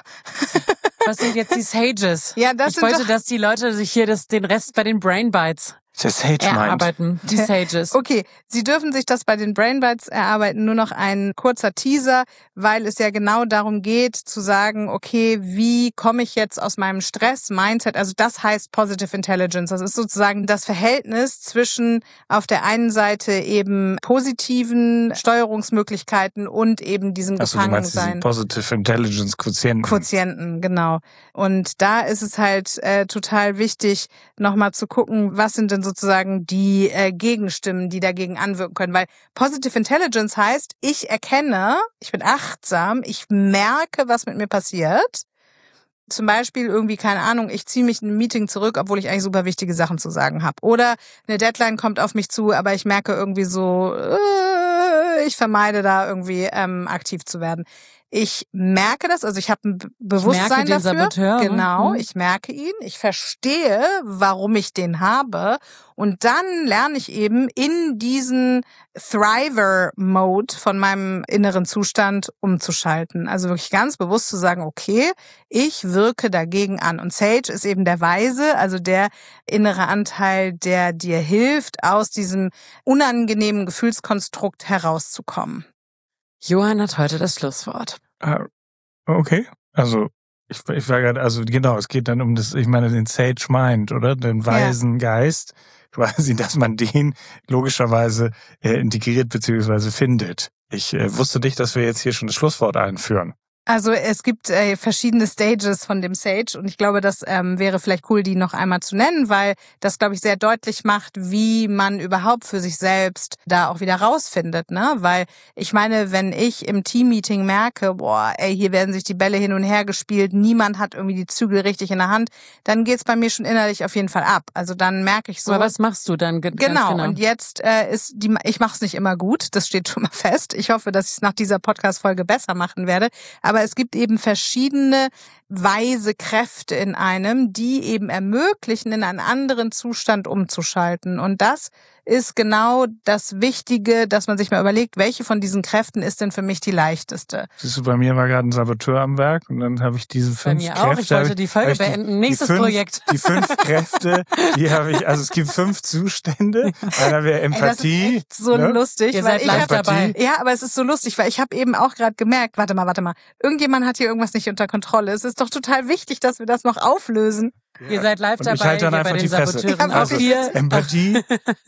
was sind jetzt die Sages? Ja, das ich sind wollte, doch- dass die Leute sich hier das, den Rest bei den Brain Bites Der Sage Mind. erarbeiten. Die Sages. Okay, Sie dürfen sich das bei den Brain Bites erarbeiten. Nur noch ein kurzer Teaser, weil es ja genau darum geht, zu sagen, okay, wie komme ich jetzt aus meinem Stress-Mindset? Also das heißt Positive Intelligence. Das ist sozusagen das Verhältnis zwischen auf der einen Seite eben positiven Steuerungsmöglichkeiten und eben diesem Also du meinst Gefangensein. diesen Positive Intelligence Quotienten. Quotienten, genau. Und da ist es halt äh, total wichtig, nochmal zu gucken, was sind denn sozusagen die äh, Gegenstimmen, die dagegen anwirken können. Weil Positive Intelligence heißt, ich erkenne, ich bin achtsam, ich merke, was mit mir passiert. Zum Beispiel irgendwie, keine Ahnung, ich ziehe mich in ein Meeting zurück, obwohl ich eigentlich super wichtige Sachen zu sagen habe. Oder eine Deadline kommt auf mich zu, aber ich merke irgendwie so, äh, ich vermeide da irgendwie ähm, aktiv zu werden. Ich merke das, also ich habe ein Bewusstsein ich merke den dafür. Saboteur, genau, ne? ich merke ihn, ich verstehe, warum ich den habe und dann lerne ich eben in diesen Thriver-Mode von meinem inneren Zustand umzuschalten. Also wirklich ganz bewusst zu sagen, okay, ich wirke dagegen an. Und Sage ist eben der Weise, also der innere Anteil, der dir hilft, aus diesem unangenehmen Gefühlskonstrukt herauszukommen. Johann hat heute das Schlusswort. Ah, okay, also ich, ich war gerade, also genau, es geht dann um das, ich meine den Sage Mind, oder? Den weisen ja. Geist, quasi, dass man den logischerweise äh, integriert bzw. findet. Ich äh, wusste nicht, dass wir jetzt hier schon das Schlusswort einführen. Also es gibt äh, verschiedene Stages von dem Sage und ich glaube, das ähm, wäre vielleicht cool, die noch einmal zu nennen, weil das, glaube ich, sehr deutlich macht, wie man überhaupt für sich selbst da auch wieder rausfindet, ne? Weil ich meine, wenn ich im Teammeeting merke, boah, ey, hier werden sich die Bälle hin und her gespielt, niemand hat irgendwie die Zügel richtig in der Hand, dann geht's bei mir schon innerlich auf jeden Fall ab. Also dann merke ich so. Aber was machst du dann? Ge- genau, genau, und jetzt äh, ist die, ich mache es nicht immer gut, das steht schon mal fest. Ich hoffe, dass ich es nach dieser Podcast-Folge besser machen werde. Aber es gibt eben verschiedene weise Kräfte in einem, die eben ermöglichen, in einen anderen Zustand umzuschalten. Und das ist genau das Wichtige, dass man sich mal überlegt, welche von diesen Kräften ist denn für mich die leichteste. Siehst du, bei mir war gerade ein Saboteur am Werk und dann habe ich diese fünf bei mir Kräfte. Auch. Ich wollte die Folge beenden. Die, Nächstes die fünf, Projekt. Die fünf Kräfte, die habe ich, also es gibt fünf Zustände. Einer wäre Empathie. Ey, das ist echt so ne? lustig. Ihr weil seid ich live hab, dabei. Ja, aber es ist so lustig, weil ich habe eben auch gerade gemerkt, warte mal, warte mal, irgendjemand hat hier irgendwas nicht unter Kontrolle. Es ist doch total wichtig, dass wir das noch auflösen. Ja. Ihr seid live und dabei. Ich halte dann einfach die Fresse. Ja, also Empathie,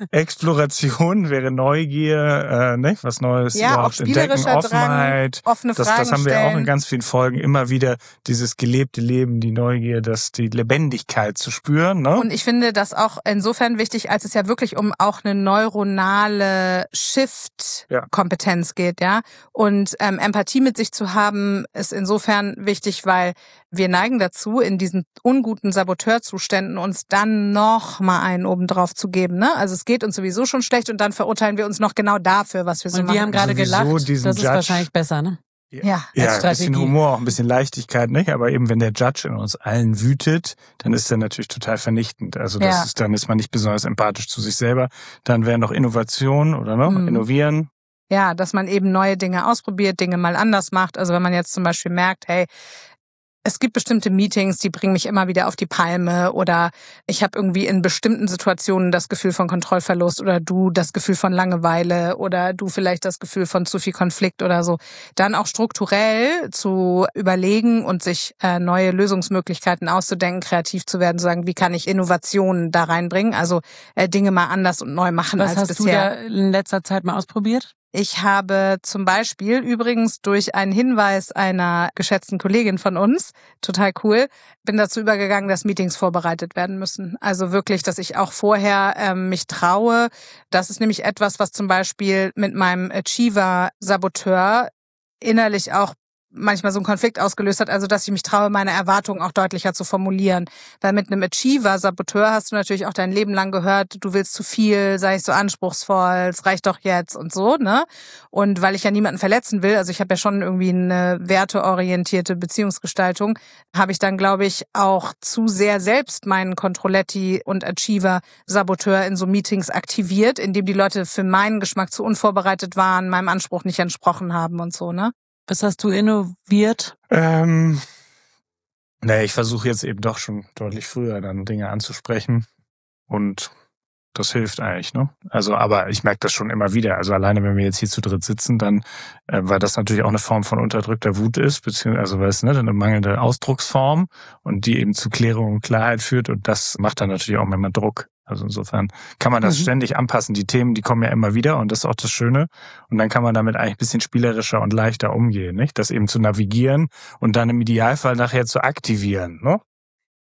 Exploration wäre Neugier, äh, ne? Was Neues ja, überhaupt entdecken, Offenheit. Drang, offene das, Fragen das haben wir stellen. auch in ganz vielen Folgen immer wieder, dieses gelebte Leben, die Neugier, das, die Lebendigkeit zu spüren. Ne? Und ich finde das auch insofern wichtig, als es ja wirklich um auch eine neuronale Shift-Kompetenz ja. geht, ja. Und ähm, Empathie mit sich zu haben, ist insofern wichtig, weil wir neigen dazu, in diesen unguten Saboteurzuständen uns dann noch mal einen obendrauf zu geben. Ne? Also es geht uns sowieso schon schlecht und dann verurteilen wir uns noch genau dafür, was wir so und machen. Wir haben gerade Sowieso gelacht, das ist Judge. wahrscheinlich besser, ne? Ja, ja, ein bisschen Humor, auch ein bisschen Leichtigkeit, nicht? Aber eben, wenn der Judge in uns allen wütet, dann ist er natürlich total vernichtend. Also das ja. ist, dann ist man nicht besonders empathisch zu sich selber. Dann wäre noch Innovation oder noch mhm. Innovieren. Ja, dass man eben neue Dinge ausprobiert, Dinge mal anders macht. Also wenn man jetzt zum Beispiel merkt, hey, es gibt bestimmte Meetings, die bringen mich immer wieder auf die Palme oder ich habe irgendwie in bestimmten Situationen das Gefühl von Kontrollverlust oder du das Gefühl von Langeweile oder du vielleicht das Gefühl von zu viel Konflikt oder so. Dann auch strukturell zu überlegen und sich äh, neue Lösungsmöglichkeiten auszudenken, kreativ zu werden, zu sagen, wie kann ich Innovationen da reinbringen, also äh, Dinge mal anders und neu machen Was als hast bisher. du da in letzter Zeit mal ausprobiert? Ich habe zum Beispiel übrigens durch einen Hinweis einer geschätzten Kollegin von uns, total cool, bin dazu übergegangen, dass Meetings vorbereitet werden müssen. Also wirklich, dass ich auch vorher ähm, mich traue. Das ist nämlich etwas, was zum Beispiel mit meinem Achiever-Saboteur innerlich auch manchmal so einen Konflikt ausgelöst hat, also dass ich mich traue, meine Erwartungen auch deutlicher zu formulieren. Weil mit einem Achiever-Saboteur hast du natürlich auch dein Leben lang gehört, du willst zu viel, sei ich so anspruchsvoll, es reicht doch jetzt und so, ne? Und weil ich ja niemanden verletzen will, also ich habe ja schon irgendwie eine werteorientierte Beziehungsgestaltung, habe ich dann, glaube ich, auch zu sehr selbst meinen Controletti- und Achiever-Saboteur in so Meetings aktiviert, indem die Leute für meinen Geschmack zu unvorbereitet waren, meinem Anspruch nicht entsprochen haben und so, ne? Was hast du innoviert? Ähm, naja, ich versuche jetzt eben doch schon deutlich früher dann Dinge anzusprechen und das hilft eigentlich, ne? Also, aber ich merke das schon immer wieder. Also alleine, wenn wir jetzt hier zu dritt sitzen, dann, äh, weil das natürlich auch eine Form von unterdrückter Wut ist, beziehungsweise, also weil es ne, eine mangelnde Ausdrucksform und die eben zu Klärung und Klarheit führt und das macht dann natürlich auch manchmal Druck. Also insofern kann man das mhm. ständig anpassen. Die Themen, die kommen ja immer wieder und das ist auch das Schöne. Und dann kann man damit eigentlich ein bisschen spielerischer und leichter umgehen, nicht? Das eben zu navigieren und dann im Idealfall nachher zu aktivieren, ne?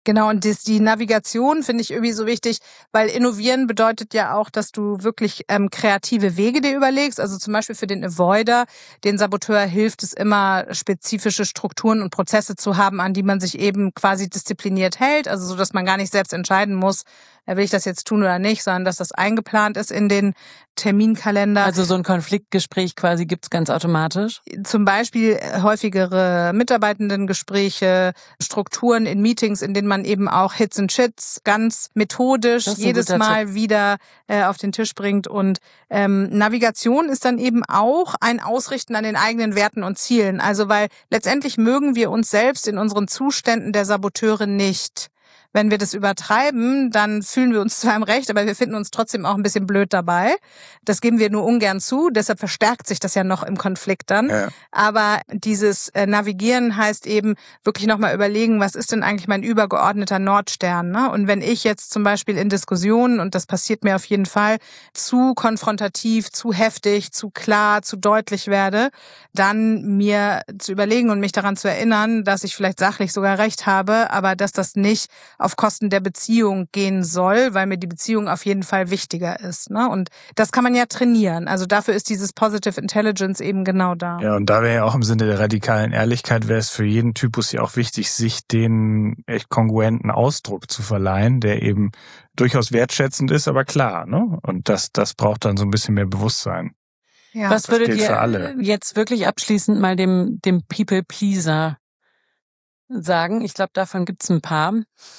Genau, und das, die Navigation finde ich irgendwie so wichtig, weil innovieren bedeutet ja auch, dass du wirklich ähm, kreative Wege dir überlegst. Also zum Beispiel für den Avoider, den Saboteur, hilft es immer, spezifische Strukturen und Prozesse zu haben, an die man sich eben quasi diszipliniert hält. Also so, dass man gar nicht selbst entscheiden muss, will ich das jetzt tun oder nicht, sondern dass das eingeplant ist in den Terminkalender. Also so ein Konfliktgespräch quasi gibt's ganz automatisch? Zum Beispiel häufigere Mitarbeitendengespräche, Strukturen in Meetings, in denen man eben auch Hits and Shits ganz methodisch jedes Mal Tipp. wieder äh, auf den Tisch bringt. Und ähm, Navigation ist dann eben auch ein Ausrichten an den eigenen Werten und Zielen. Also weil letztendlich mögen wir uns selbst in unseren Zuständen der Saboteure nicht. Wenn wir das übertreiben, dann fühlen wir uns zwar im Recht, aber wir finden uns trotzdem auch ein bisschen blöd dabei. Das geben wir nur ungern zu, deshalb verstärkt sich das ja noch im Konflikt dann. Ja. Aber dieses äh, Navigieren heißt eben wirklich nochmal überlegen, was ist denn eigentlich mein übergeordneter Nordstern? Ne? Und wenn ich jetzt zum Beispiel in Diskussionen, und das passiert mir auf jeden Fall, zu konfrontativ, zu heftig, zu klar, zu deutlich werde, dann mir zu überlegen und mich daran zu erinnern, dass ich vielleicht sachlich sogar recht habe, aber dass das nicht auf Kosten der Beziehung gehen soll, weil mir die Beziehung auf jeden Fall wichtiger ist. Ne? Und das kann man ja trainieren. Also dafür ist dieses Positive Intelligence eben genau da. Ja, und da wäre ja auch im Sinne der radikalen Ehrlichkeit, wäre es für jeden Typus ja auch wichtig, sich den echt kongruenten Ausdruck zu verleihen, der eben durchaus wertschätzend ist, aber klar. Ne? Und das, das braucht dann so ein bisschen mehr Bewusstsein. Ja. Was würdet ihr jetzt wirklich abschließend mal dem, dem People-Pleaser sagen? Ich glaube, davon gibt's ein paar.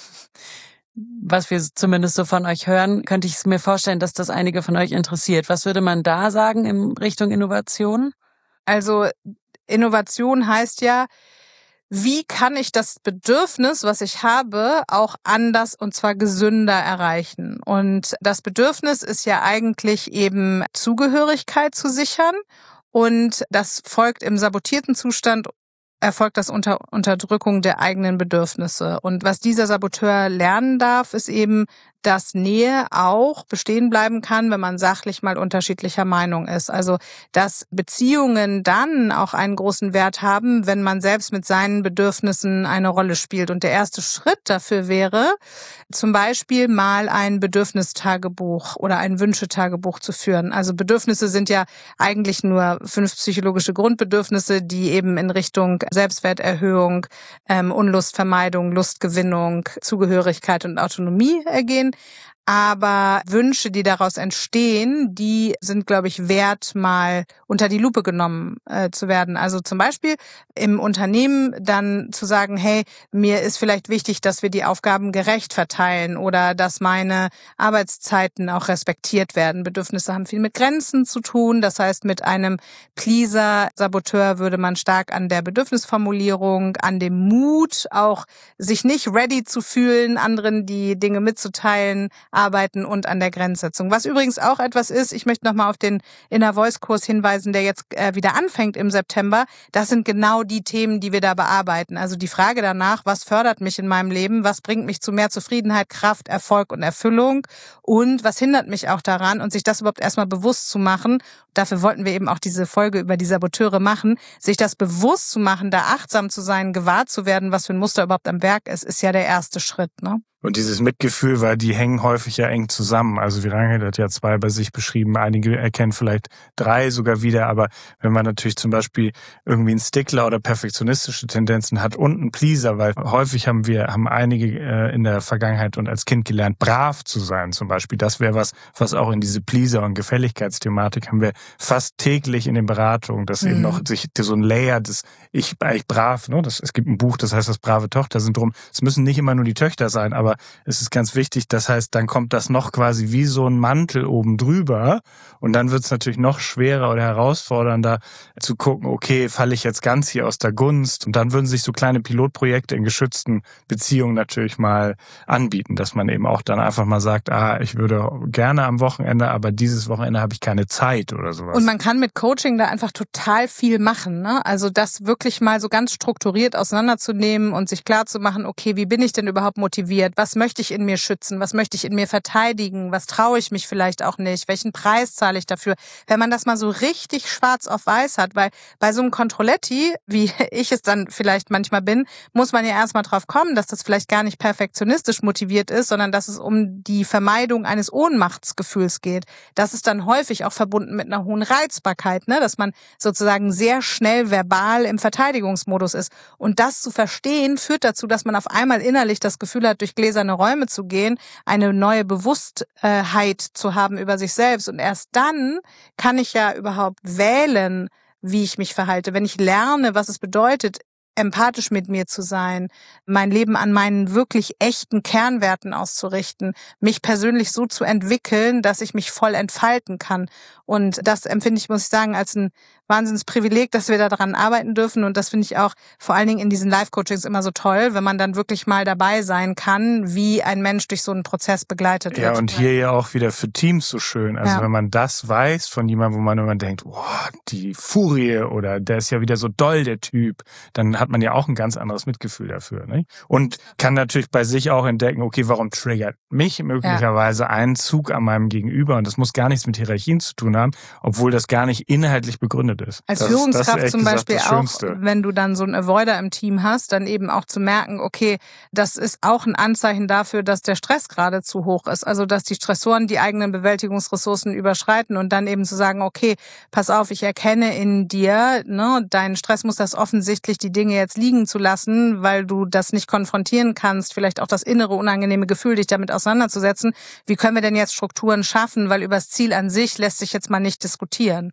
Was wir zumindest so von euch hören, könnte ich mir vorstellen, dass das einige von euch interessiert. Was würde man da sagen in Richtung Innovation? Also Innovation heißt ja, wie kann ich das Bedürfnis, was ich habe, auch anders und zwar gesünder erreichen? Und das Bedürfnis ist ja eigentlich eben Zugehörigkeit zu sichern. Und das folgt im sabotierten Zustand, erfolgt das unter Unterdrückung der eigenen Bedürfnisse. Und was dieser Saboteur lernen darf, ist eben, dass Nähe auch bestehen bleiben kann, wenn man sachlich mal unterschiedlicher Meinung ist. Also, dass Beziehungen dann auch einen großen Wert haben, wenn man selbst mit seinen Bedürfnissen eine Rolle spielt. Und der erste Schritt dafür wäre, zum Beispiel mal ein Bedürfnistagebuch oder ein Wünschetagebuch zu führen. Also Bedürfnisse sind ja eigentlich nur fünf psychologische Grundbedürfnisse, die eben in Richtung Selbstwerterhöhung, ähm, Unlustvermeidung, Lustgewinnung, Zugehörigkeit und Autonomie ergehen. Aber Wünsche, die daraus entstehen, die sind, glaube ich, wert, mal unter die Lupe genommen äh, zu werden. Also zum Beispiel im Unternehmen dann zu sagen, hey, mir ist vielleicht wichtig, dass wir die Aufgaben gerecht verteilen oder dass meine Arbeitszeiten auch respektiert werden. Bedürfnisse haben viel mit Grenzen zu tun. Das heißt, mit einem Pleaser-Saboteur würde man stark an der Bedürfnisformulierung, an dem Mut, auch sich nicht ready zu fühlen, anderen die Dinge mitzuteilen, arbeiten und an der Grenzsetzung. Was übrigens auch etwas ist, ich möchte nochmal auf den Inner Voice Kurs hinweisen, der jetzt äh, wieder anfängt im September. Das sind genau die Themen, die wir da bearbeiten. Also die Frage danach, was fördert mich in meinem Leben, was bringt mich zu mehr Zufriedenheit, Kraft, Erfolg und Erfüllung und was hindert mich auch daran und sich das überhaupt erstmal bewusst zu machen. Dafür wollten wir eben auch diese Folge über die Saboteure machen. Sich das bewusst zu machen, da achtsam zu sein, gewahr zu werden, was für ein Muster überhaupt am Werk ist, ist ja der erste Schritt, ne? Und dieses Mitgefühl, weil die hängen häufig ja eng zusammen. Also Virange hat ja zwei bei sich beschrieben. Einige erkennen vielleicht drei sogar wieder. Aber wenn man natürlich zum Beispiel irgendwie einen Stickler oder perfektionistische Tendenzen hat und einen Pleaser, weil häufig haben wir, haben einige äh, in der Vergangenheit und als Kind gelernt, brav zu sein zum Beispiel. Das wäre was, was auch in diese Pleaser- und Gefälligkeitsthematik haben wir fast täglich in den Beratungen, dass mhm. eben noch sich so ein Layer des Ich bin eigentlich brav, ne? Das, es gibt ein Buch, das heißt das brave Tochter-Syndrom. Es müssen nicht immer nur die Töchter sein, aber es ist ganz wichtig, das heißt, dann kommt das noch quasi wie so ein Mantel oben drüber und dann wird es natürlich noch schwerer oder herausfordernder zu gucken, okay, falle ich jetzt ganz hier aus der Gunst und dann würden sich so kleine Pilotprojekte in geschützten Beziehungen natürlich mal anbieten, dass man eben auch dann einfach mal sagt, ah, ich würde gerne am Wochenende, aber dieses Wochenende habe ich keine Zeit oder sowas. Und man kann mit Coaching da einfach total viel machen, ne? Also das wirklich mal so ganz strukturiert auseinanderzunehmen und sich klar zu machen, okay, wie bin ich denn überhaupt motiviert? was möchte ich in mir schützen, was möchte ich in mir verteidigen, was traue ich mich vielleicht auch nicht, welchen Preis zahle ich dafür. Wenn man das mal so richtig schwarz auf weiß hat, weil bei so einem Controletti, wie ich es dann vielleicht manchmal bin, muss man ja erstmal drauf kommen, dass das vielleicht gar nicht perfektionistisch motiviert ist, sondern dass es um die Vermeidung eines Ohnmachtsgefühls geht. Das ist dann häufig auch verbunden mit einer hohen Reizbarkeit, ne? Dass man sozusagen sehr schnell verbal im Verteidigungsmodus ist. Und das zu verstehen, führt dazu, dass man auf einmal innerlich das Gefühl hat, durch gläserne Räume zu gehen, eine neue Bewusstheit zu haben über sich selbst. Und erst dann kann ich ja überhaupt wählen, wie ich mich verhalte. Wenn ich lerne, was es bedeutet, empathisch mit mir zu sein, mein Leben an meinen wirklich echten Kernwerten auszurichten, mich persönlich so zu entwickeln, dass ich mich voll entfalten kann. Und das empfinde ich, muss ich sagen, als ein Wahnsinnsprivileg, dass wir daran arbeiten dürfen. Und das finde ich auch vor allen Dingen in diesen Live-Coachings immer so toll, wenn man dann wirklich mal dabei sein kann, wie ein Mensch durch so einen Prozess begleitet wird. Ja, und hier ja auch wieder für Teams so schön. Also ja. wenn man das weiß von jemandem, wo man immer denkt, boah, die Furie oder der ist ja wieder so doll, der Typ, dann hat man ja auch ein ganz anderes Mitgefühl dafür. Nicht? Und kann natürlich bei sich auch entdecken, okay, warum triggert mich möglicherweise ja. ein Zug an meinem Gegenüber? Und das muss gar nichts mit Hierarchien zu tun haben, obwohl das gar nicht inhaltlich begründet ist. Als das Führungskraft ist, das zum Beispiel gesagt, auch, wenn du dann so einen Avoider im Team hast, dann eben auch zu merken, okay, das ist auch ein Anzeichen dafür, dass der Stress gerade zu hoch ist. Also dass die Stressoren die eigenen Bewältigungsressourcen überschreiten und dann eben zu sagen, okay, pass auf, ich erkenne in dir, ne, dein Stressmuster ist offensichtlich, die Dinge jetzt liegen zu lassen, weil du das nicht konfrontieren kannst, vielleicht auch das innere unangenehme Gefühl, dich damit auseinanderzusetzen. Wie können wir denn jetzt Strukturen schaffen, weil über das Ziel an sich lässt sich jetzt mal nicht diskutieren.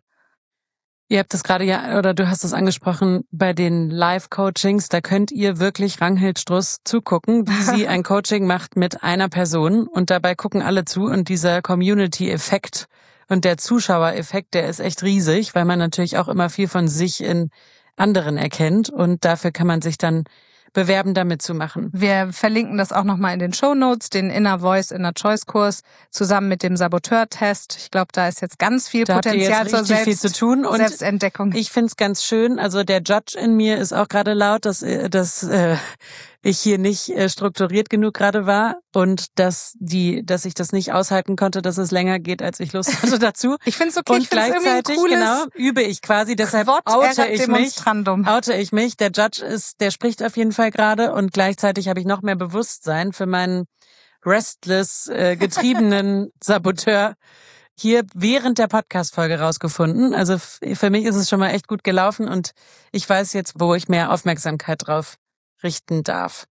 Ihr habt das gerade ja, oder du hast es angesprochen, bei den Live-Coachings, da könnt ihr wirklich Ranghild Struss zugucken, wie sie ein Coaching macht mit einer Person und dabei gucken alle zu und dieser Community-Effekt und der Zuschauereffekt, der ist echt riesig, weil man natürlich auch immer viel von sich in anderen erkennt und dafür kann man sich dann bewerben, da mitzumachen. Wir verlinken das auch nochmal in den Shownotes, den Inner Voice, Inner Choice Kurs, zusammen mit dem Saboteur-Test. Ich glaube, da ist jetzt ganz viel da Potenzial zur Selbst- viel zu tun und Selbstentdeckung. Ich finde es ganz schön, also der Judge in mir ist auch gerade laut, dass, dass äh, ich hier nicht äh, strukturiert genug gerade war und dass die, dass ich das nicht aushalten konnte, dass es länger geht, als ich Lust hatte dazu. Ich finde es okay, und ich finde es irgendwie ein cooles genau, übe ich quasi, deshalb oute ich mich, oute ich mich. Der Judge ist, der spricht auf jeden Fall gerade und gleichzeitig habe ich noch mehr Bewusstsein für meinen restless, äh, getriebenen Saboteur hier während der Podcast-Folge rausgefunden. Also f- für mich ist es schon mal echt gut gelaufen und ich weiß jetzt, wo ich mehr Aufmerksamkeit drauf richten darf.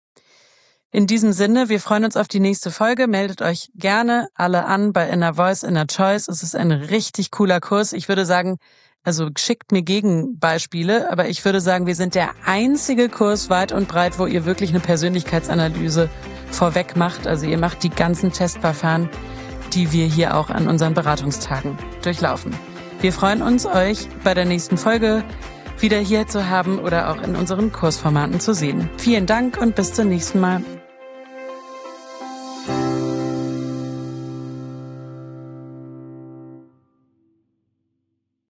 In diesem Sinne, wir freuen uns auf die nächste Folge. Meldet euch gerne alle an bei Inner Voice, Inner Choice. Es ist ein richtig cooler Kurs. Ich würde sagen, also schickt mir Gegenbeispiele, aber ich würde sagen, wir sind der einzige Kurs weit und breit, wo ihr wirklich eine Persönlichkeitsanalyse vorweg macht. Also ihr macht die ganzen Testverfahren, die wir hier auch an unseren Beratungstagen durchlaufen. Wir freuen uns, euch bei der nächsten Folge wieder hier zu haben oder auch in unseren Kursformaten zu sehen. Vielen Dank und bis zum nächsten Mal.